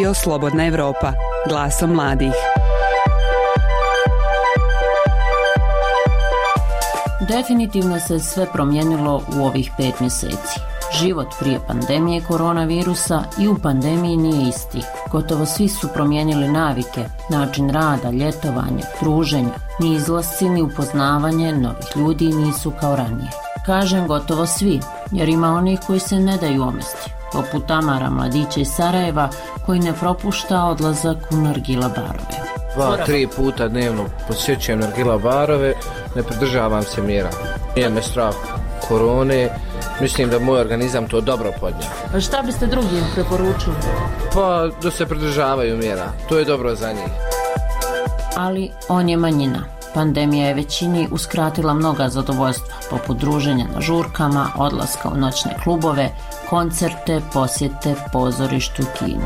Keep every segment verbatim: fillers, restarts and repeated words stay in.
Radio Slobodna Evropa, glasom mladih. Definitivno se sve promijenilo u ovih pet mjeseci. Život prije pandemije koronavirusa i u pandemiji nije isti. Gotovo svi su promijenili navike, način rada, ljetovanje, druženja. Ni izlasci ni upoznavanje novih ljudi nisu kao ranije. Kažem gotovo svi, jer ima onih koji se ne daju omesti, poput Tamara, mladića iz Sarajeva, koji ne propušta odlazak u nargila barove. Dva, tri puta dnevno posjećujem nargila barove, ne pridržavam se mjera. Nije me strah korone, mislim da moj organizam to dobro podnio. A šta biste drugim preporučili? Pa da se pridržavaju mjera, to je dobro za njih. Ali on je manjina. Pandemija je većini uskratila mnoga zadovoljstva, poput druženja na žurkama, odlaska u noćne klubove, koncerte, posjete, pozorištu, kinu.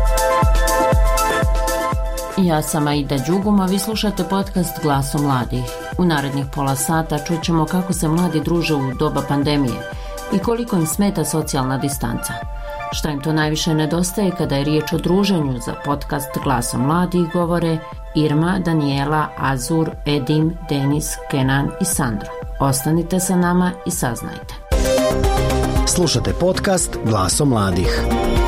Ja sam Aida Đugum, a vi slušate podcast Glasom mladih. U narednih pola sata čućemo kako se mladi druže u doba pandemije i koliko im smeta socijalna distanca. Šta im to najviše nedostaje kada je riječ o druženju, za podcast Glasom mladih govore Irma, Daniela, Azur, Edim, Denis, Kenan i Sandra. Ostanite sa nama i saznajte. Slušate podcast Glasom mladih.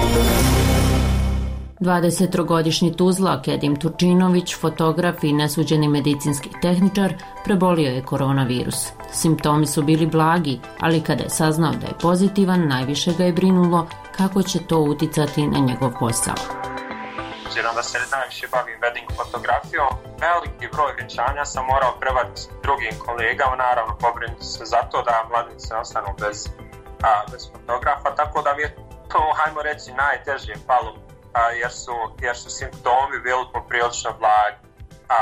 dvadesettrogodišnji Tuzlak Edim Turčinović, fotograf i nesuđeni medicinski tehničar, prebolio je koronavirus. Simptomi su bili blagi, ali kada je saznao da je pozitivan, najviše ga je brinulo kako će to uticati na njegov posao. Obzirom da se najviše bavim wedding fotografijom, veliki broj vjenčanja sam morao prebaciti drugim kolegama, naravno pobrinuti se za to da mladnici ne ostanu bez, a, bez fotografa, tako da mi je to, hajmo reći, najteže palo, a, jer, su, jer su simptomi bili poprilično blagi. A,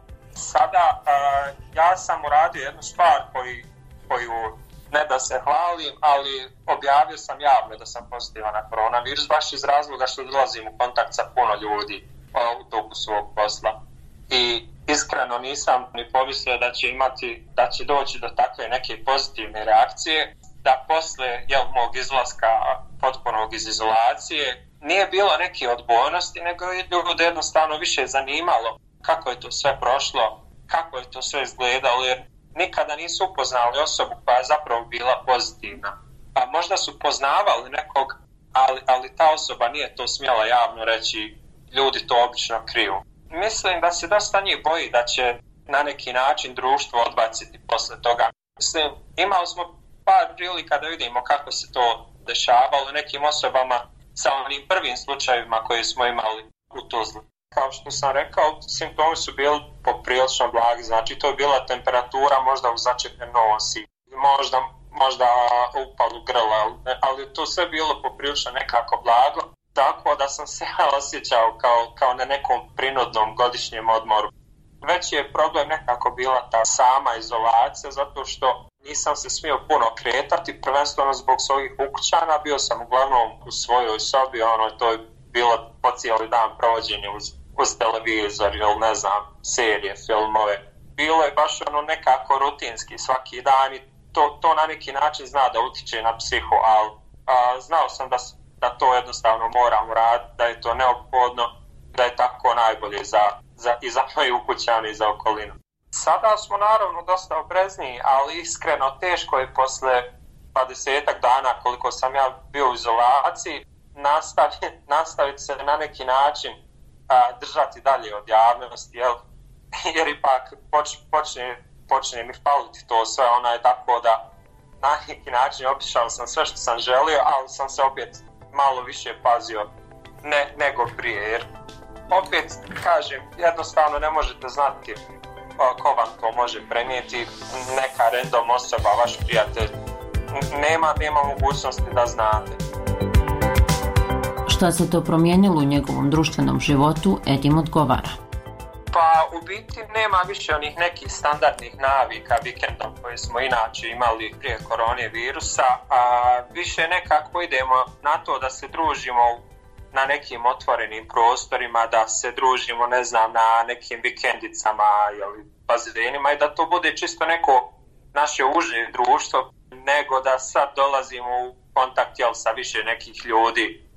sada a, ja sam uradio jednu stvar koju, koju ne da se hvalim, ali objavio sam javno da sam pozitivan na koronavirus, baš iz razloga što dolazim u kontakt sa puno ljudi u toku svog posla. I iskreno nisam ni pomislio da će imati, da će doći do takve neke pozitivne reakcije, da posle jel, mog izlaska potpunog iz izolacije nije bilo neke odbojnosti, nego je ljude jednostavno više zanimalo kako je to sve prošlo, kako je to sve izgledalo, jer nikada nisu upoznali osobu koja je zapravo bila pozitivna. Pa možda su poznavali nekog, ali, ali ta osoba nije to smjela javno reći, ljudi to obično kriju. Mislim da se dosta njih boji da će na neki način društvo odbaciti posle toga. Mislim, imali smo par prilika da vidimo kako se to dešavalo nekim osobama sa onim prvim slučajevima koje smo imali u Tuzli. Kao što sam rekao, simptomi su bili poprilično blagi, znači to je bila temperatura možda u začetne nosi, možda, možda upalu grla, ali to sve bilo poprilično nekako blago, tako da sam se osjećao kao, kao na nekom prinudnom godišnjem odmoru. Veći je problem nekako bila ta sama izolacija, zato što nisam se smio puno kretati, prvenstveno zbog svojih ukućana, bio sam uglavnom u svojoj sobi, ono, to je bilo po cijeli dan provođenje uz uz televizor ili ne znam, serije, filmove. Bilo je baš ono nekako rutinski svaki dan i to, to na neki način zna da utiče na psihu, ali a, znao sam da, da to jednostavno moram raditi, da je to neophodno, da je tako najbolje za, za, i za moje ukućane i za okolinu. Sada smo naravno dosta oprezniji, ali iskreno teško je posle dvadesetak dana koliko sam ja bio u izolaciji nastaviti, nastaviti se na neki način a, držati dalje od javnosti, jel? Jer ipak poč, počne, počne mi faliti to sve, ona je tako da na neki način opišao sam sve što sam želio, ali sam se opet malo više pazio ne, nego prije, jer opet kažem, jednostavno ne možete znati ko vam to može prenijeti, neka random osoba, vaš prijatelj, nema, nema mogućnosti da znate. Šta se to promijenilo u njegovom društvenom životu, Edim odgovara. Pa u biti nema više onih nekih standardnih navika vikendom koje smo inače imali prije korone virusa, a više nekako idemo na to da se družimo na nekim otvorenim prostorima, da se družimo, ne znam, na nekim vikendicama ili bazenima i da to bude čisto neko naše uže društvo, nego da sad dolazimo u kontakt jel, sa više nekih ljudi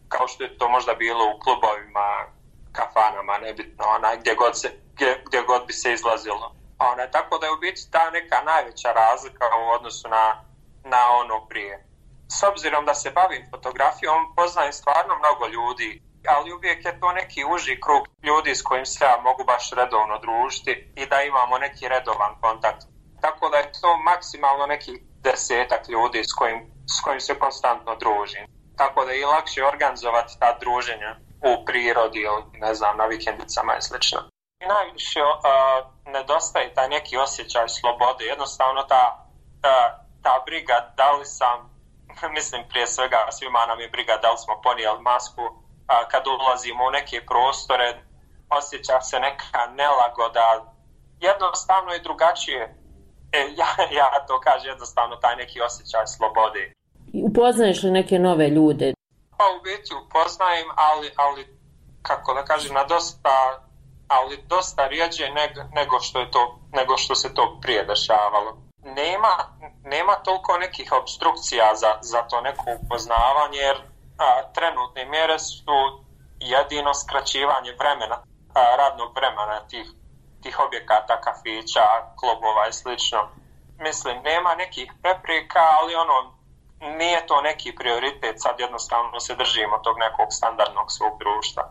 kao što je to možda bilo u klubovima, kafanama, nebitno, onaj, gdje god, se, gdje, gdje god bi se izlazilo. Onaj, tako da je u biti ta neka najveća razlika u odnosu na, na ono prije. S obzirom da se bavim fotografijom, poznajem stvarno mnogo ljudi, ali uvijek je to neki uži krug ljudi s kojim se ja mogu baš redovno družiti i da imamo neki redovan kontakt. Tako da je to maksimalno neki desetak ljudi s kojim, s kojim se konstantno družim. Tako da je i lakše organizovati ta druženja u prirodi ili ne znam, na vikendicama i slično. I najviše uh, nedostaje taj neki osjećaj slobode. Jednostavno ta, ta, ta briga da li sam, mislim prije svega svima nam je briga da li smo ponijeli masku, uh, kad ulazimo u neke prostore, osjeća se neka nelagoda, jednostavno i drugačije. E, ja, ja to kažem, jednostavno taj neki osjećaj slobode. Upoznaješ li neke nove ljude? Pa u biti upoznajem, ali, ali kako da kažem, na dosta, ali dosta rijeđe nego, nego, što je to, nego što se to prije dešavalo. Nema, nema toliko nekih obstrukcija za, za to neko upoznavanje, jer a, trenutne mjere su jedino skraćivanje vremena, a, radnog vremena tih, tih objekata, kafića, klubova i slično. Mislim, nema nekih prepreka, ali ono, nije to neki prioritet, sad jednostavno se držimo tog nekog standardnog svog društva.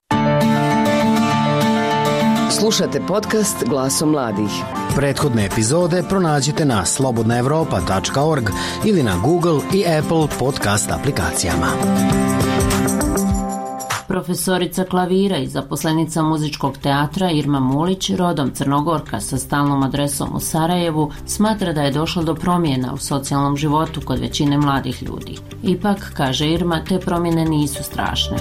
Slušate podcast Glasom mladih. Prethodne epizode pronađite na slobodna europa tačka org ili na Google i Apple podcast aplikacijama. Profesorica klavira i zaposlenica muzičkog teatra Irma Mulić, rodom Crnogorka sa stalnom adresom u Sarajevu, smatra da je došlo do promjena u socijalnom životu kod većine mladih ljudi. Ipak, kaže Irma, te promjene nisu strašne.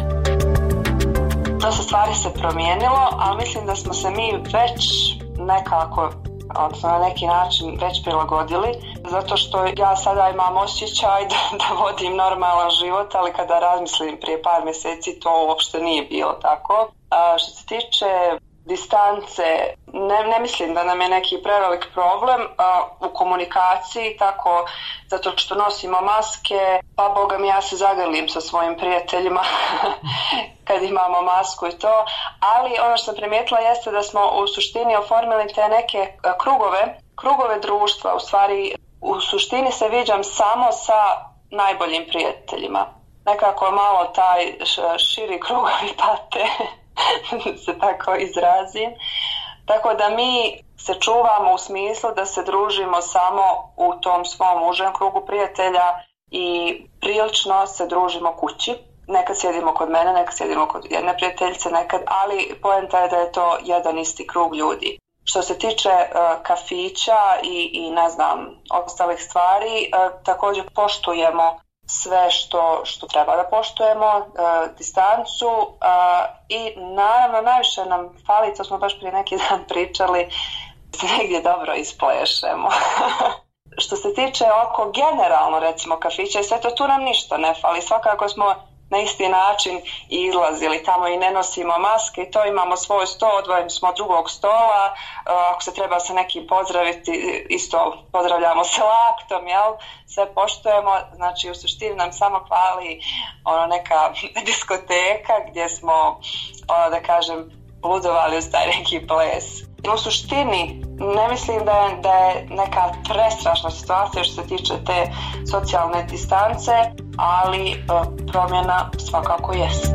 Dosta stvari se promijenilo, ali mislim da smo se mi već nekako, odnosno na neki način već prilagodili, zato što ja sada imam osjećaj da, da vodim normalan život, ali kada razmislim prije par mjeseci to uopšte nije bilo tako. A što se tiče distance, ne, ne mislim da nam je neki prevelik problem a, u komunikaciji, tako zato što nosimo maske, pa boga mi ja se zagrlim sa svojim prijateljima kad imamo masku i to, ali ono što sam primijetila jeste da smo u suštini oformili te neke krugove, krugove društva, u stvari u suštini se viđam samo sa najboljim prijateljima. Nekako malo taj širi krugovi pate, se tako izrazim. Tako da mi se čuvamo u smislu da se družimo samo u tom svom užem krugu prijatelja i prilično se družimo kući. Nekad sjedimo kod mene, nekad sjedimo kod jedne prijateljice, nekad, ali poenta je da je to jedan isti krug ljudi. Što se tiče uh, kafića i, i ne znam, ostalih stvari, uh, također poštujemo sve što, što treba da poštujemo, uh, distancu uh, i naravno najviše nam fali, to smo baš prije neki dan pričali, da se negdje dobro isplešemo. Što se tiče oko generalno recimo kafića i sve to, tu nam ništa ne fali, svakako smo na isti način izlazili tamo i ne nosimo maske i to, imamo svoj sto, odvojeni smo od drugog stola, ako se treba sa nekim pozdraviti, isto pozdravljamo se laktom, jel? Sve poštujemo, znači u suštini nam samo fali ono neka diskoteka gdje smo, ono da kažem, ludovali uz taj neki ples. U suštini ne mislim da je, da je neka prestrašna situacija što se tiče te socijalne distance, ali e, promjena svakako jest.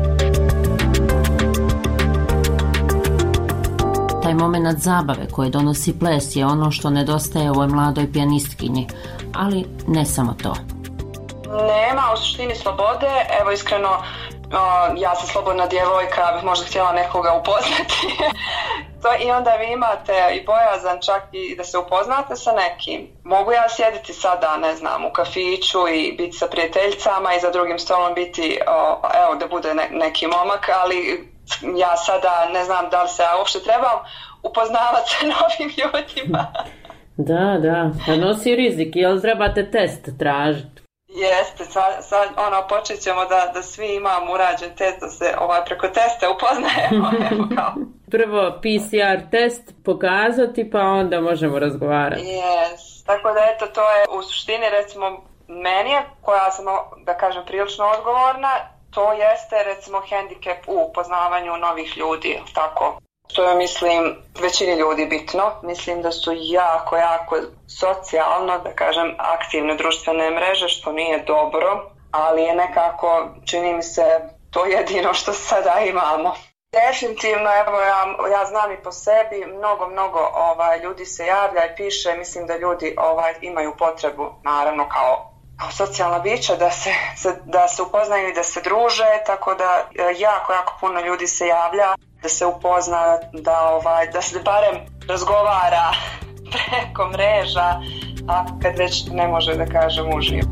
Taj moment zabave koje donosi ples je ono što nedostaje ovoj mladoj pijanistkinji, ali ne samo to. Nema u suštini slobode, evo iskreno, o, ja sam slobodna djevojka, bih možda htjela nekoga upoznati. To, i onda vi imate i bojazan čak i da se upoznate sa nekim. Mogu ja sjediti sada, ne znam, u kafiću i biti sa prijateljicama i za drugim stolom biti, o, evo da bude ne, neki momak, ali ja sada ne znam da li se ja uopšte trebam upoznavati sa novim ljudima. Da, da, pa nosi rizik, jel trebate test tražiti? Jeste, sad, sad ono, počet ćemo da, da svi imamo urađen test, da se ovaj, preko testa upoznajemo. Evo kao. Prvo P C R test pokazati, pa onda možemo razgovarati. Yes. Tako da eto, to je u suštini recimo meni, koja sam, da kažem, prilično odgovorna, to jeste recimo hendikep u upoznavanju novih ljudi, tako. Što je, mislim, većini ljudi bitno. Mislim da su jako, jako socijalno, da kažem, aktivne društvene mreže, što nije dobro, ali je nekako, čini mi se, to jedino što sada imamo. Definitivno, evo ja, ja znam i po sebi, mnogo, mnogo ovaj, ljudi se javlja i piše, mislim da ljudi ovaj, imaju potrebu, naravno kao, kao socijalna bića, da se, da se upoznaju i da se druže, tako da jako, jako puno ljudi se javlja, da se upozna, da, ovaj, da se barem razgovara preko mreža, a kad već ne može da kažem uživo.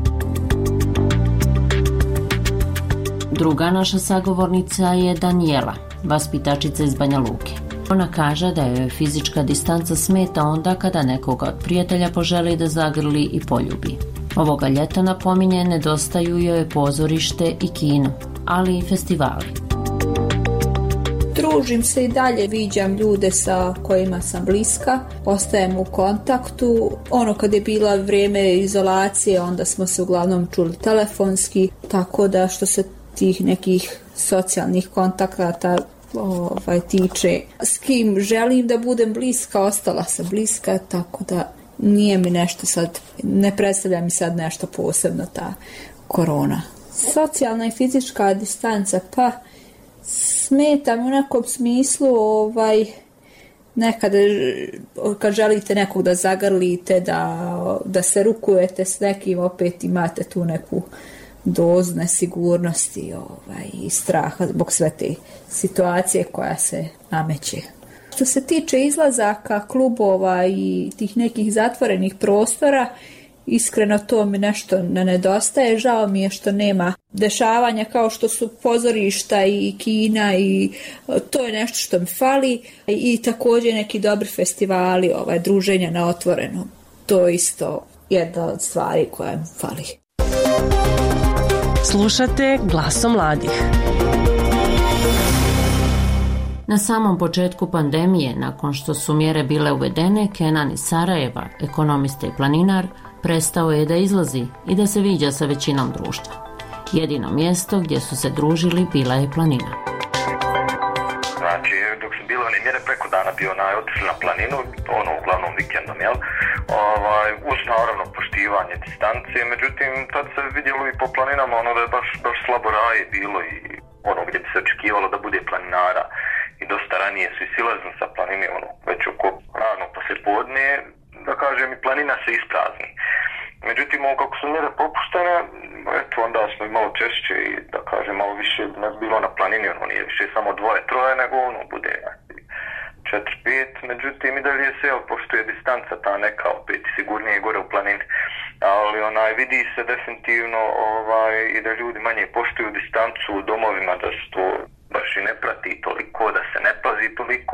Druga naša sagovornica je Danijela, vaspitačica iz Banja Luke. Ona kaže da joj fizička distanca smeta onda kada nekoga od prijatelja poželi da zagrli i poljubi. Ovoga ljeta, napominje, nedostaju joj pozorište i kino, ali i festivali. Družim se i dalje, viđam ljude sa kojima sam bliska, ostajem u kontaktu. Ono kad je bila vrijeme izolacije, onda smo se uglavnom čuli telefonski, tako da što se tih nekih socijalnih kontakata ovaj, tiče. S kim želim da budem bliska, ostala sam bliska, tako da nije mi nešto sad, ne predstavlja mi sad nešto posebno ta korona. Socijalna i fizička distanca, pa smeta mi u nekom smislu, ovaj, nekada kad želite nekog da zagrlite, da, da se rukujete s nekim, opet imate tu neku dozu nesigurnosti ovaj, i straha zbog sve te situacije koja se nameće. Što se tiče izlazaka, klubova i tih nekih zatvorenih prostora, iskreno to mi nešto ne nedostaje. Žao mi je što nema dešavanja kao što su pozorišta i kina, i to je nešto što mi fali. I također neki dobri festivali, ovaj, druženja na otvorenom. To je isto jedna od stvari koja mi fali. Slušate Glasom mladih. Na samom početku pandemije, nakon što su mjere bile uvedene, Kenan iz Sarajeva, ekonomista i planinar, prestao je da izlazi i da se viđa sa većinom društva. Jedino mjesto gdje su se družili bila je planina. Znači, dok su bile one mjere, preko dana bio onaj otišli na planinu, ono uglavnom vikendom, jel? Ovaj, uz naravno poštivanje distancije, međutim, tad se vidjelo i po planinama ono da je baš, baš slabo raje bilo i ono gdje bi se očekivalo da bude planinara. I dosta ranije su i silazili sa planine, ono, već oko rano poslijepodne, da kažem, i planina se isprazni. Međutim, ovo kako su mjere popuštene, eto, onda smo i malo češće i, da kažem, malo više nas bilo na planini, ono, nije više samo dvoje, troje, nego ono, bude četiri, pet, međutim, i dalje se, jel, pošto je distanca ta neka, opet sigurnije gore u planini, ali onaj, vidi se definitivno, ovaj, i da ljudi manje poštuju distancu u domovima, da se to baš i ne prati toliko, da se ne pazi toliko.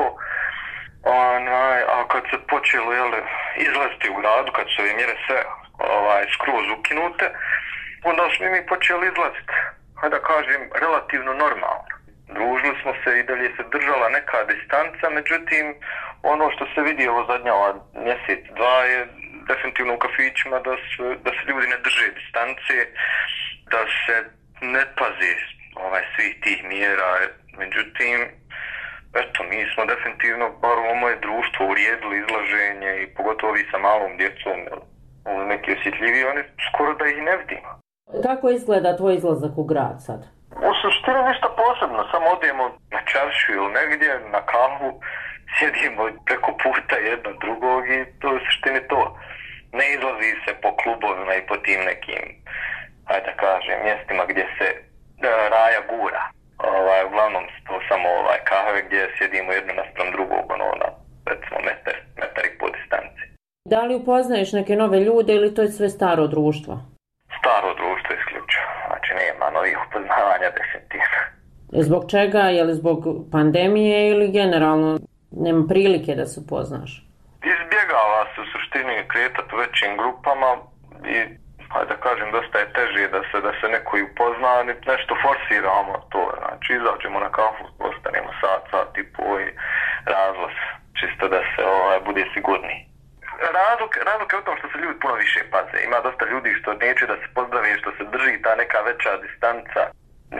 Onaj, a kad se počelo, jel, izlaziti u gradu, kad su ove mjere sve ovaj, skroz ukinute, onda smo mi počeli izlaziti, hajde da kažem, relativno normalno. Družili smo se i dalje se držala neka distanca, međutim, ono što se vidi ovo zadnja ova mjesec, dva je definitivno u kafićima da, su, da se ljudi ne drže distance, da se ne pazi ovaj, svih tih mjera, međutim, eto, mi smo definitivno, bar u moje društvo, urijedili izlaženje i pogotovo vi sa malom djecom, neki osjetljiviji, oni skoro da ih ne vidimo. Kako izgleda tvoj izlazak u grad sad? U suštini ništa posebno, samo odemo na čaršu ili negdje, na kavu, sjedimo preko puta jedno drugog i to je u suštini to. Ne izlazi se po klubovima i po tim nekim, hajde da kažem, mjestima gdje se da, raja gura. Ovaj, uglavnom to samo ovaj, kahve gdje sjedimo jedno naspram drugog, ono, na recimo metar, metar i po distanci. Da li upoznaješ neke nove ljude ili to je sve staro društvo? Staro društvo isključivo, znači nema novih upoznavanja definitivno. Zbog čega? Je li zbog pandemije ili generalno nema prilike da se upoznaš? Izbjegava se u suštini kretati u većim grupama i hajde da kažem, dosta je teže da se, da se neko i upozna, nešto forsiramo to, znači izađemo na kafu, ostanemo sat, sat i pol i razlaz, čisto da se ovaj, bude sigurniji. Razlog, razlog je u tom što se ljudi puno više paze, ima dosta ljudi što neće da se pozdrave, što se drži ta neka veća distanca.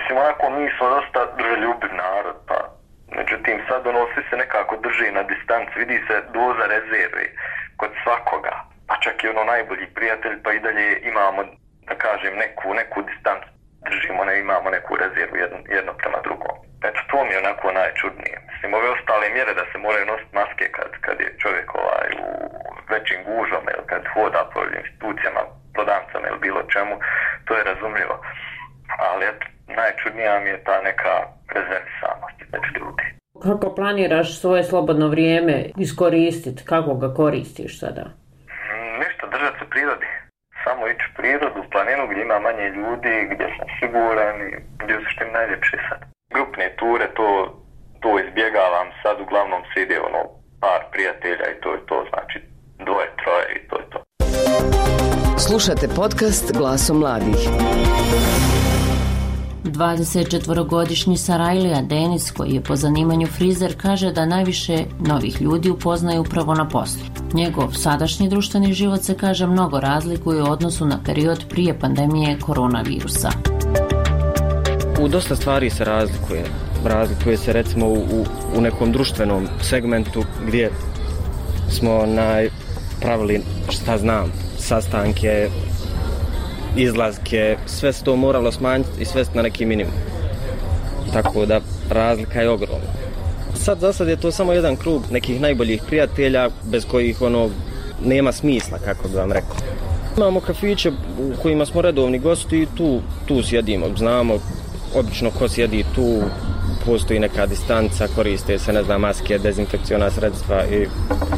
mislim, onako mi smo dosta druželjubiv narod, pa međutim sad ono svi se nekako drži na distanci, vidi se doza rezerve kod svakoga, pa čak i ono najbolji prijatelj, pa i dalje imamo, da kažem, neku, neku distancu, držimo, ne imamo neku rezervu jedno, jedno prema drugom. Eto, to mi je onako najčudnije. Mislim, ove ostale mjere da se moraju nositi maske kad, kad je čovjek ovaj, u većim gužvama ili kad hoda po institucijama, prodavnicama ili bilo čemu, to je razumljivo. Ali eto, najčudnija mi je ta neka rezervisanost među ljudi. Kako planiraš svoje slobodno vrijeme iskoristiti? Kako ga koristiš sada? Ništa, držati se prirodi. Samo ići u prirodu, u planinu gdje ima manje ljudi, gdje sam siguran i gdje su što im najljepše sad. Grupne ture, to, to izbjegavam, sad uglavnom se ide ono par prijatelja i to je to, znači dvoje, troje i to je to. Slušate podcast Glasom mladih. dvadesetčetvorogodišnji Sarajlija Denis, koji je po zanimanju frizer, kaže da najviše novih ljudi upoznaje upravo na poslu. Njegov sadašnji društveni život se, kaže, mnogo razlikuje u odnosu na period prije pandemije koronavirusa. U dosta stvari se razlikuje. Razlikuje se recimo u, u nekom društvenom segmentu gdje smo pravili, šta znam, sastanke, izlazke, sve se to moralo smanjiti i svesti na neki minimum. Tako da razlika je ogromna. Sad za sad je to samo jedan krug nekih najboljih prijatelja bez kojih ono nema smisla, kako bi vam rekao. Imamo kafiće u kojima smo redovni gosti i tu, tu sjedimo, znamo obično ko sjedi tu, postoji neka distanca, koriste se, ne znam, maske, dezinfekciona sredstva i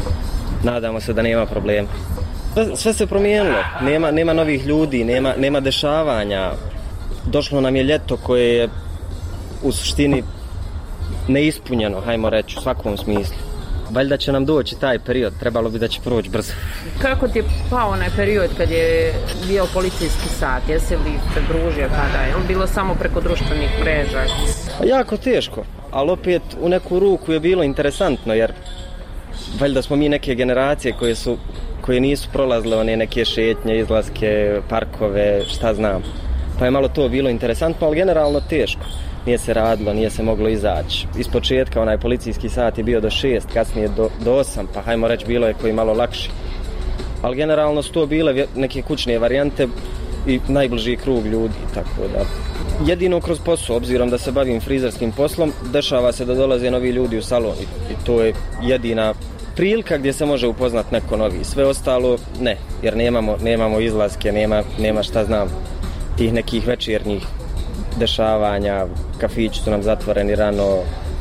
nadamo se da nema problema. Sve, sve se promijenilo, nema, nema novih ljudi, nema, nema dešavanja. Došlo nam je ljeto koje je u suštini neispunjeno, hajmo reći, u svakom smislu. Valjda će nam doći taj period, trebalo bi da će proći brzo. Kako ti je pao onaj period kad je bio policijski sat? Jesi li se družio kada je? Bilo samo preko društvenih mreža? Jako teško, ali opet u neku ruku je bilo interesantno, jer valjda smo mi neke generacije koje su koje nisu prolazile one neke šetnje, izlaske, parkove, šta znam. Pa je malo to bilo interesantno, ali generalno teško. Nije se radilo, nije se moglo izaći. Iz početka onaj policijski sat je bio do šest, kasnije do, do osam, pa hajmo reći bilo je koji malo lakši. Ali generalno su to bile neke kućne varijante i najbliži krug ljudi, tako da. Jedino kroz posao, obzirom da se bavim frizerskim poslom, dešava se da dolaze novi ljudi u salon i to je jedina prilika gdje se može upoznat neko novi. Sve ostalo ne, jer nemamo, nemamo izlaske, nema, nema šta znam, tih nekih večernjih dešavanja, kafići su nam zatvoreni rano,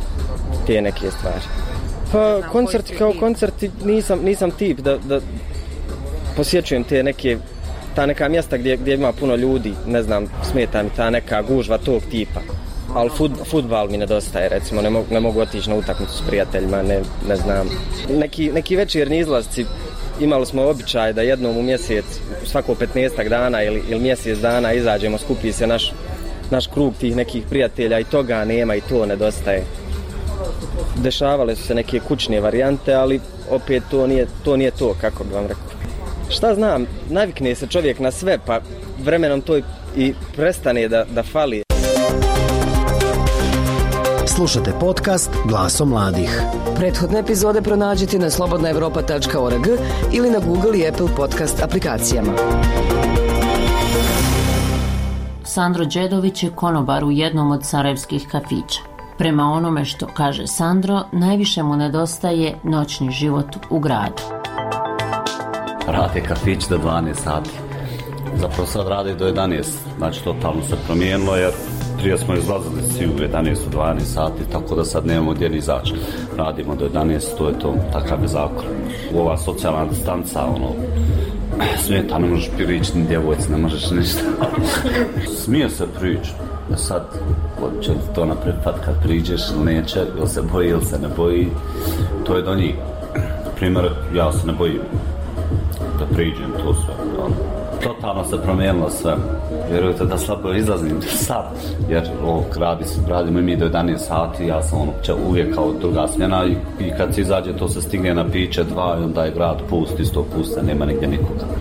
te neke stvari. Pa koncerti kao koncerti nisam, nisam tip da, da posjećujem te neke, ta neka mjesta gdje, gdje ima puno ljudi, ne znam, smeta mi ta neka gužva tog tipa. Ali fut, futbal mi nedostaje, recimo, ne mogu, ne mogu otići na utakmicu s prijateljima, ne, ne znam. Neki, neki večernji izlazci, imali smo običaj da jednom u mjesec, svako petnaestak dana ili, ili mjesec dana izađemo, skupi se naš, naš krug tih nekih prijatelja i toga nema i to nedostaje. Dešavale su se neke kućne varijante, ali opet to nije to, nije to kako bi vam rekao. Šta znam, navikne se čovjek na sve, pa vremenom to i prestane da, da fali. Slušate podcast Glasom mladih. Prethodne epizode pronađite na slobodna evropa tačka org ili na Google i Apple podcast aplikacijama. Sandro Đedović je konobar u jednom od sarajevskih kafića. Prema onome što kaže Sandro, najviše mu nedostaje noćni život u gradu. Rade kafić do dvanaest sati. Zapravo sad rade do jedanaest. Znači totalno se promijenilo jer prije smo izlazili svi u jedanaest, dvanaest sati, tako da sad nemamo gdje ni izaći. Radimo do jedanaest, to je to, takav je zakon. U ova socijalna distanca, ono, smijeta, ne možeš prići ni djevojci, ne možeš ništa. Smije se prići. Sad, će to naprepat kad priđeš ili neće, ili se boji ili se ne boji, to je do njih. Na primjer, ja se ne bojim da priđem, to sve. Totalno se promijenilo sve. Vjerujte da slabo izlazim sad, jer ovo radi, radimo i mi do jedanaest sati, ja sam ono, uvijek kao druga smjena i, i kad se izađe to se stigne na piće dva i onda je grad pust, isto puste, nema nigdje nikoga.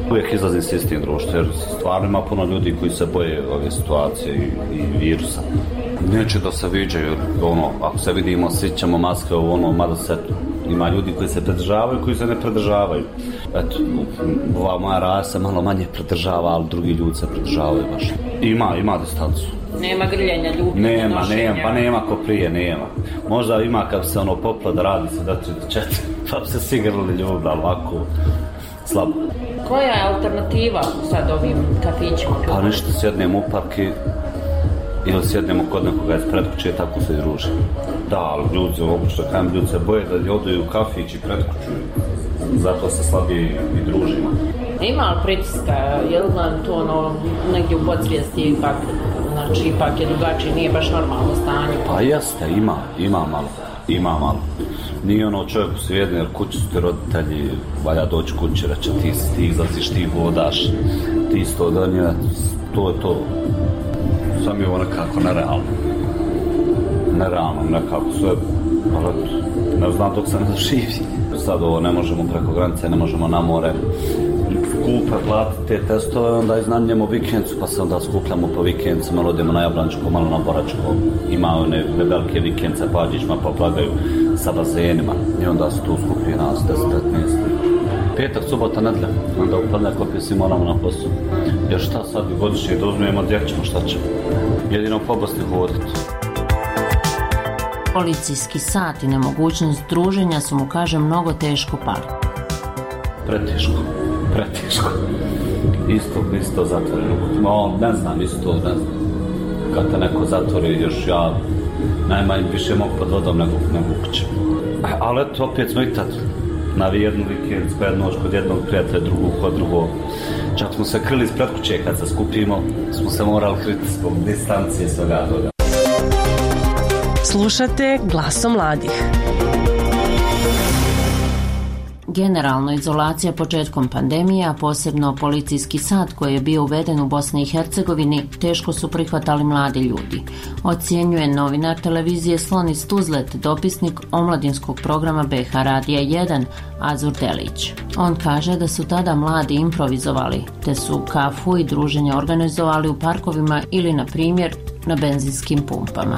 Uvijek izlazim s istim društvom, jer stvarno ima puno ljudi koji se boje ove situacije i, i virusa. Neće da se viđaju, ono, ako se vidimo, svi ćemo maske, ono, mada se ima ljudi koji se pridržavaju, koji se ne pridržavaju. Eto, ova moja rasa se malo manje pridržava, ali drugi ljudi se pridržavaju baš. Ima, ima distancu. Nema grljenja ljudi. Nema, nema, pa nema ko prije, nema. Možda ima kad se ono popla da radi se da četiri, pa bi se svi grlili ljudi, ali ovako slabo. Koja je alternativa sad ovim kafićima? Pa nešto, sjednemo u park i ili sjednemo kod nekoga ispred kuće, tako se druži. Da, ali ljudi, obično kajem, ljudi se boje da odaju u kafić i pred kuću, zato se slabije i družimo. Ima li pritiska, je li nam to ono, negdje u podsvijesti ipak, znači ipak je drugačije, nije baš normalno stanje? Pa jeste, ima, ima malo, ima malo. Nije ono čovjeku svijedno, jer kući su ti roditelji, valja doći kući, reći ti, ti izlaziš, ti vodaš, ti isto donije, to je to. Sam je ovo nekako nerealno. Nerealno, nekako sve, ali ne znam dok se ne doživi. Sad ovo ne možemo preko granice, ne možemo na more. Kupe, platiti te testove, onda iznajmljujemo vikendicu, pa se onda skupljamo po vikendicu, malo odemo na Jablančko, malo na Boračko. Ima one velike vikendice, pađićima, pa plagaju sa bazenima. I onda se tu skupi nas deset petnaest. Petak, subota, nedjelja, onda u ponedjeljak opet svi moramo na posao. Jer šta sad godišnje da uzmemo, gdje ćemo, šta ćemo? Jedino po oblasti hoditi. Policijski sat i nemogućnost druženja su mu, kaže, mnogo teško pali. Preteško, preteško. Isto, isto zatvoreno. No, ne znam, isto, ne znam. Kad te neko zatvori, još ja najmanje više mogu pod vodom nego, nego kuće. Ali eto, opet smo i tad. Navi jednu vikend, spred noć kod jednog prijatelja, drugog kod drugog. Čak smo se krili ispred kuće kad se skupimo, smo se morali kriti zbog distancije svega toga. Slušate Glasom mladih. Generalno izolacija početkom pandemije, a posebno policijski sat koji je bio uveden u Bosni i Hercegovini, teško su prihvatali mladi ljudi. Ocjenjuje novinar televizije Slon iz Tuzlet, dopisnik omladinskog programa B H Radija jedan, Azur Delić. On kaže da su tada mladi improvizovali, te su kafu i druženje organizovali u parkovima ili, na primjer, na benzinskim pumpama.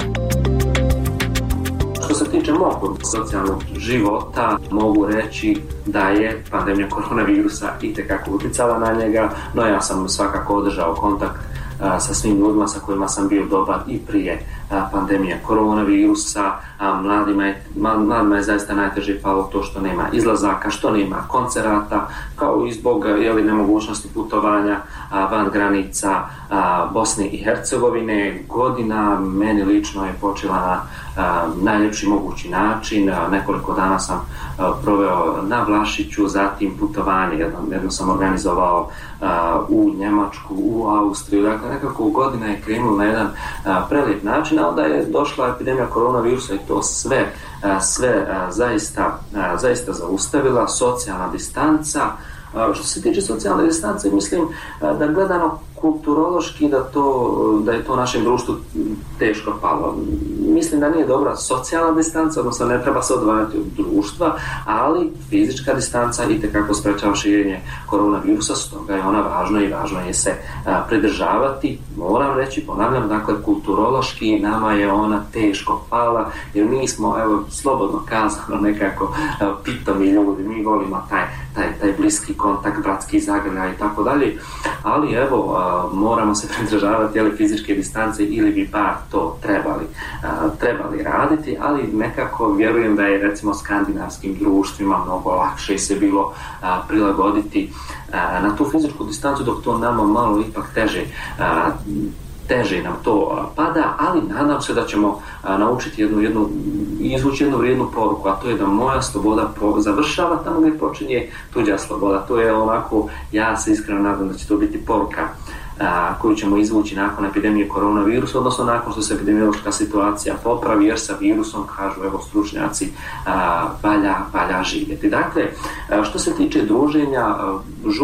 Što se tiče mog socijalnog života, mogu reći da je pandemija koronavirusa itekako utjecala na njega, no ja sam svakako održao kontakt a, sa svim ljudima sa kojima sam bio dobar i prije a, pandemije koronavirusa. A, mladima, je, mladima je zaista najteže palo to što nema izlazaka, što nema koncerata, kao i zbog jeli, nemogućnosti putovanja a, van granica a, Bosne i Hercegovine. Godina meni lično je počela na a, najljepši mogući način. A, nekoliko dana sam a, proveo na Vlašiću, zatim putovanje, jedno, jedno sam organizovao a, u Njemačku, u Austriju. Dakle, nekako godina je krenula na jedan a, prelijep način, a onda je došla epidemija koronavirusa i to sve, a, sve a, zaista, a, zaista zaustavila. Socijalna distanca. A, što se tiče socijalne distance, mislim a, da gledano kulturološki da, to, da je to našem društvu teško palo. Mislim da nije dobra socijalna distanca, odnosno ne treba se odvajati od društva, ali fizička distanca itekako sprečava širenje koronavirusa, stoga je ona važna i važno je se a, pridržavati. Moram reći, ponavljam, dakle, kulturološki nama je ona teško pala, jer mi smo, evo, slobodno kazano, nekako a, pitomi ljudi, mi volimo taj, taj, taj bliski kontakt, bratski zagrljaj i tako dalje, ali evo, a, moramo se pridržavati jeli, fizičke distance ili bi bar to trebali, a, trebali raditi, ali nekako vjerujem da je recimo skandinavskim društvima mnogo lakše se bilo a, prilagoditi a, na tu fizičku distancu, dok to nama malo ipak teže a, teže nam to pada, ali nadam se da ćemo a, naučiti jednu, jednu, izvući jednu vrijednu poruku, a to je da moja sloboda po, završava tamo gdje počinje tuđa sloboda. To je onako, ja se iskreno nadam da će to biti poruka a, koju ćemo izvući nakon epidemije koronavirusa, odnosno nakon što se epidemiološka situacija popravi, jer sa virusom, kažu evo stručnjaci, a, valja, valja živjeti. Dakle, a, što se tiče druženja, a,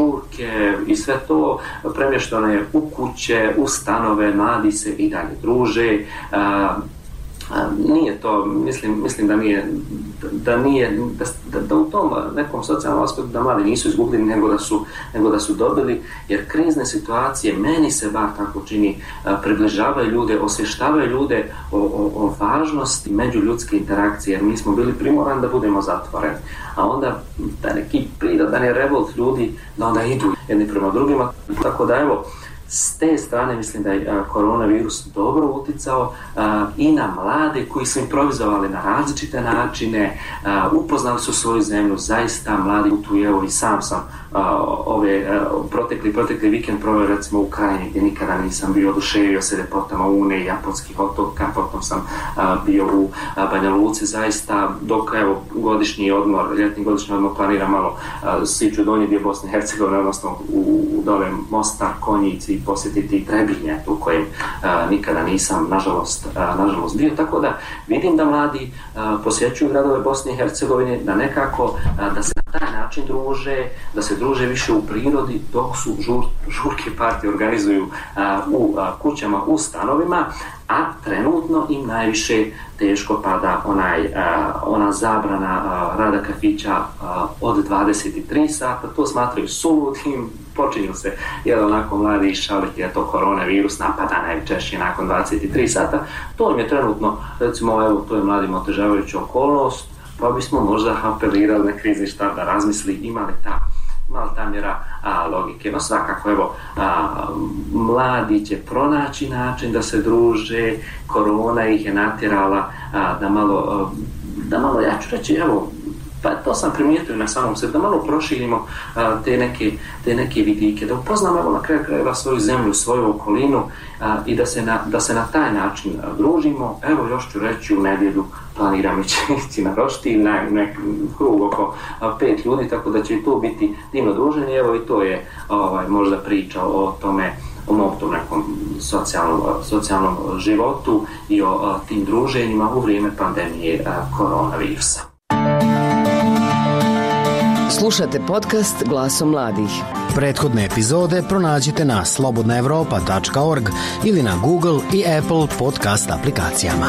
žurke i sve to, premješteno je u kuće, u stanove, mladi se i dalje druže. A, Nije to, mislim, mislim da nije, da, nije da, da u tom nekom socijalnom aspektu da mladi nisu izgubili, nego da su, nego da su dobili, jer krizne situacije, meni se bar tako čini, približavaju ljude, osvještavaju ljude o, o, o važnosti međuljudske interakcije, jer mi smo bili primorani da budemo zatvoreni, a onda da neki prirodani revolt ljudi da onda idu jedni prema drugima, tako da evo, s te strane mislim da je a, koronavirus dobro uticao a, i na mlade koji su improvizovali na različite načine, a, upoznali su svoju zemlju, zaista mladi putuju, evo i sam sam a, ove a, protekli, protekli vikend proveo recimo u Krajini gdje nikada nisam bio, oduševio se ljepotama Une, japonskih otoka, potom sam a, bio u a, Banja Luci, zaista dok evo godišnji odmor, ljetni godišnji odmor planiram malo a, siću donji dio Bosne i Hercegovine, odnosno u, u dole Mostar, Konjici, posjetiti Trebinje u kojem a, nikada nisam nažalost, a, nažalost bio, tako da vidim da mladi a, posjećuju gradove Bosne i Hercegovine, da nekako a, da se na taj način druže, da se druže više u prirodi, dok su žur, žurke partije organizuju a, u a, kućama, u stanovima, a trenutno im najviše teško pada onaj, a, ona zabrana a, rada kafića a, od dvadeset tri sata, to smatraju suludim, počinju se jedan onako mladi šaliti, je to koronavirus napada najčešće nakon dvadeset tri sata, to im je trenutno, recimo, evo, to je mladim otežavajuća okolnost, pa bismo možda apelirali na krizni štab da razmisli ima li ta, ima li ta mjera a, logike. No svakako, evo, a, mladi će pronaći način da se druže, korona ih je natjerala a, da malo, a, da malo, ja ću reći, evo, pa to sam primijetio na samom sebi, da malo proširimo a, te, neke, te neke vidike, da upoznamo evo, na kraju krajeva svoju zemlju, svoju okolinu a, i da se, na, da se na taj način a, družimo. Evo još ću reći, u nedjelju planiram ići na Roštilj, na nek krug oko a, pet ljudi, tako da će i to biti divno druženje. Evo i to je ovaj, možda priča o tome, o mom tom nekom socijalnom, socijalnom životu i o a, tim druženjima u vrijeme pandemije a, koronavirusa. Slušate podcast Glasom mladih. Prethodne epizode pronađite na slobodna evropa tačka org ili na Google i Apple podcast aplikacijama.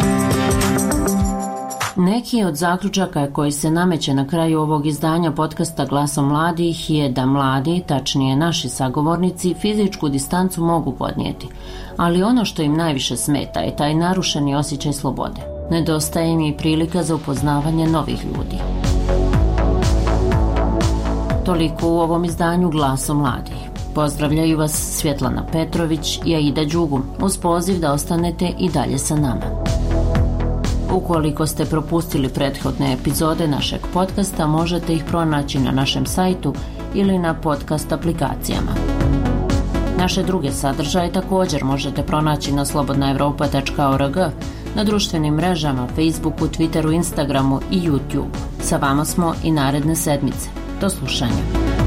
Neki od zaključaka koji se nameće na kraju ovog izdanja podcasta Glasom mladih je da mladi, tačnije naši sagovornici, fizičku distancu mogu podnijeti, ali ono što im najviše smeta je taj narušeni osjećaj slobode. Nedostaje im i prilika za upoznavanje novih ljudi. Toliko u ovom izdanju Glasom mladih. Pozdravljaju vas Svjetlana Petrović i Aida Đugum uz poziv da ostanete i dalje sa nama. Ukoliko ste propustili prethodne epizode našeg podcasta, možete ih pronaći na našem sajtu ili na podcast aplikacijama. Naše druge sadržaje također možete pronaći na slobodna evropa tačka org, na društvenim mrežama, Facebooku, Twitteru, Instagramu i YouTube. Sa vama smo i naredne sedmice. Do slušanja.